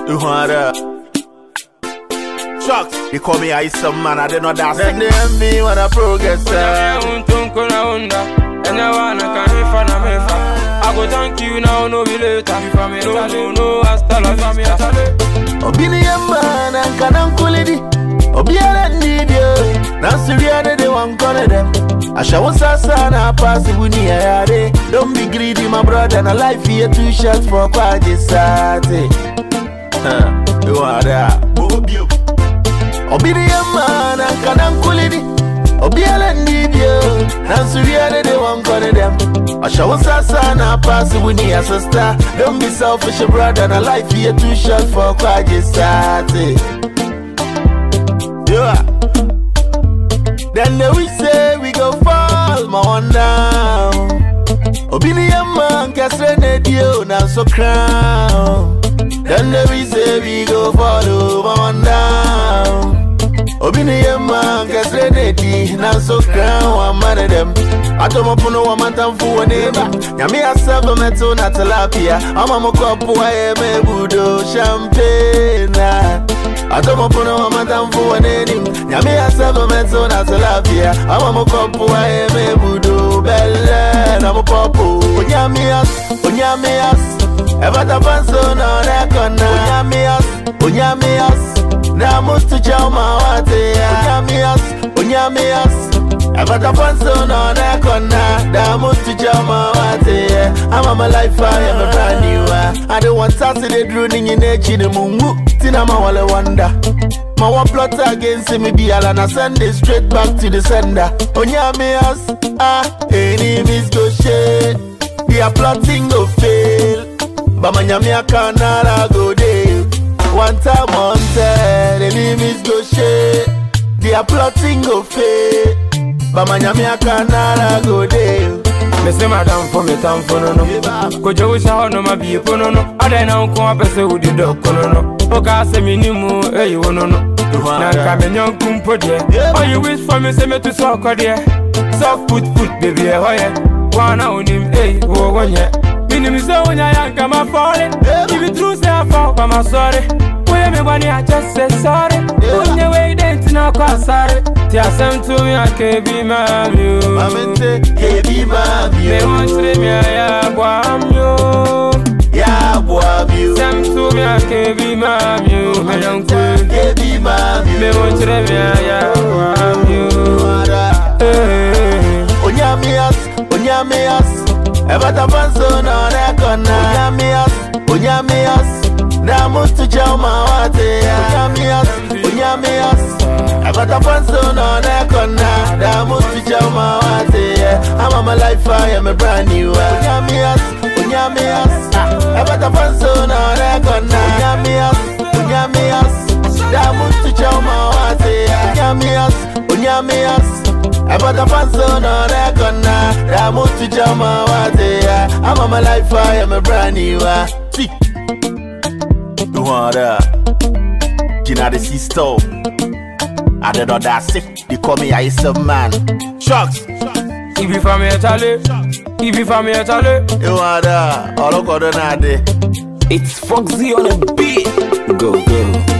Shucks, they call me I some man, I did not dance. Then they envy when I progress. I go thank you now, no be later. No, hasta la vista. Obini man and Kanan Kulidi. Obiara need you. Now Syria they want call them. I shall sana pass wuni ayare. Don't be greedy, my brother. And a life here 2 shots for Kwajisate. You are there. Obini man and Kanan Kulidi. Obiara need you. Now Syria they want call them. I shall sana pass wuni a sister. Don't be selfish, brother. And a life here 2 shots for Kwajisate. Yeah. Then we say we go fall, my one down. Obedient man, castle you now so crown. Then we say we go follow, my one down. Obedient man, castle now so crown. One man of them. I don't want to know one man for a neighbor. Yami a 7 metal, not tilapia. I'm a mokopo, I am a budo champagne. I don't want to know one man for a name. Yami a 7 metal, not tilapia. I'm a mokopo, I am a budo belle. I'm a popo. Onyamias. Ever the fanson on a corner. Onyamias. Now must to Jama Wate. Onyamias. Ever the fanson on a corner. Now must to Jama Wate. I'm a life, I am a brand new. I don't want Saturday drooning in a chin mungu. Tinama wale wonder. My one plot against me be alana send it straight back to the sender. Onyamias, enemies go shade. They are plotting go fail. But my nyamia canara go day. One time on set, enemies go shade. They are plotting go fail. But my nyamia canara go day. Me say madam for me time for no. Kojo wisha ho no ma bi po no. Ada na nko apese udi do kono no. Oka se me nimu you no no. Na ka me nyankum po de. Oh you wish for me say me to so ko de. Soft put baby ho ye. Wana onim wo wonye. Minim so wonya yanka ma falling. If you true say I fall by my sorry. Boy me bani I just say sorry. Wonya way dent na kwa sorry. Ti asem to me I can be mami. Mamente ke bi mami. Me want to me ya bwam yo. Ya bwam yo. Sem to me I can be mami. Me don't ke bi mami. Me want to me ya bwam yo. Onyamias. Ever the fanson on a corner. Onyamias. Now must to Jama Wate. Onyamias. Ever the fanson on a corner. Now must to Jama Wate. I'm a life, I am a brand new. Onyamias. Ever the fanson on a corner. Onyamias. Now must to Jama Wate. Onyamias. Ever the fanson on a corner. Now must to Jama Wate. I'm a life, I am a brand new. See. Gina the sister. I don't know that sick. They call me I some man. Shucks. If you from here, Charlie. You are there. All of God. It's Foxy on the beat. Go.